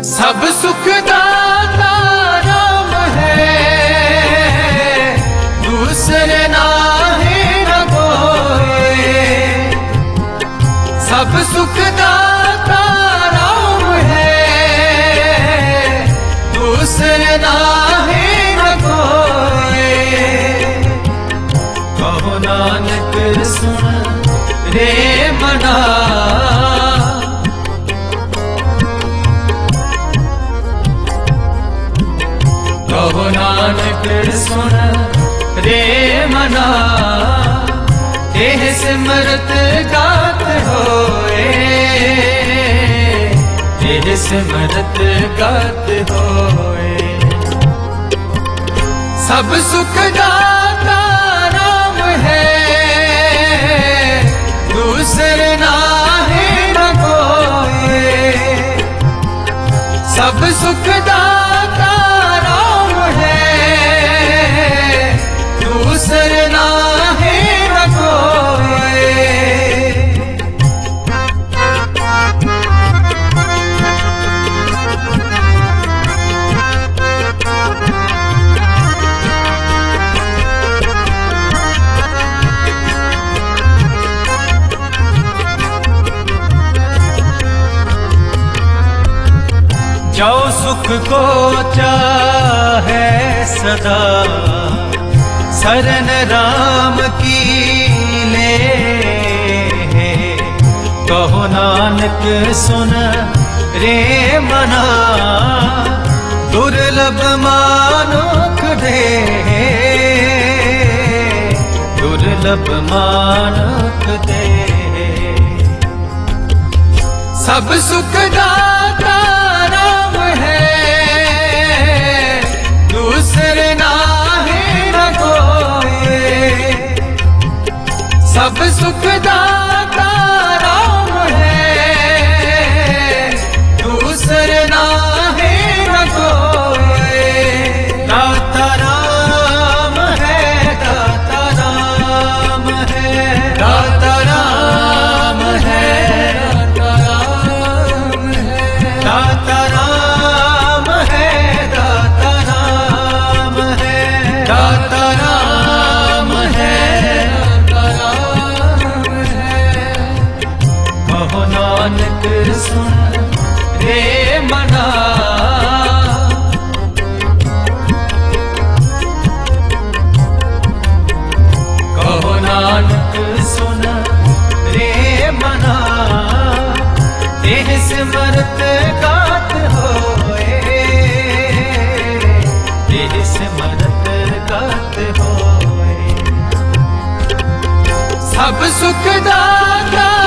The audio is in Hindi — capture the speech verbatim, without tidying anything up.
सब सुख दाता राम है, दूसरे नाहे न कोई। सब सुख दाता राम है, दूसरे नाहे न कोई। कहो नानक सुन रे मना, कहो नानक सुन रे मना। देह सिमरत गात होए, देह सिमरत गात होए। सब सुख दाता राम है, दूसरे नाहे न कोई। सब सुख दाता राम है, दूसरे नाहे न कोई। जो सुख को चाहे सदा, शरण राम की ले। कहो नानक सुन रे मना, दुर्लभ मानुख दे, दुर्लभ मानुख दे। सब सुख दाता राम है, दूसरे नाहे न कोई। सब सुख दाता राम है, दूसरे नाहे न कोई। दाता राम है, दाता राम है, दाता राम है, दाता राम है, दाता राम है, दाता राम है, दाता राम है। कहो नानक सुन रे मना, कहो नानक सुन रे मना। देह सिमरत गात होए, देह सिमरत गात होए। सब सुख दाता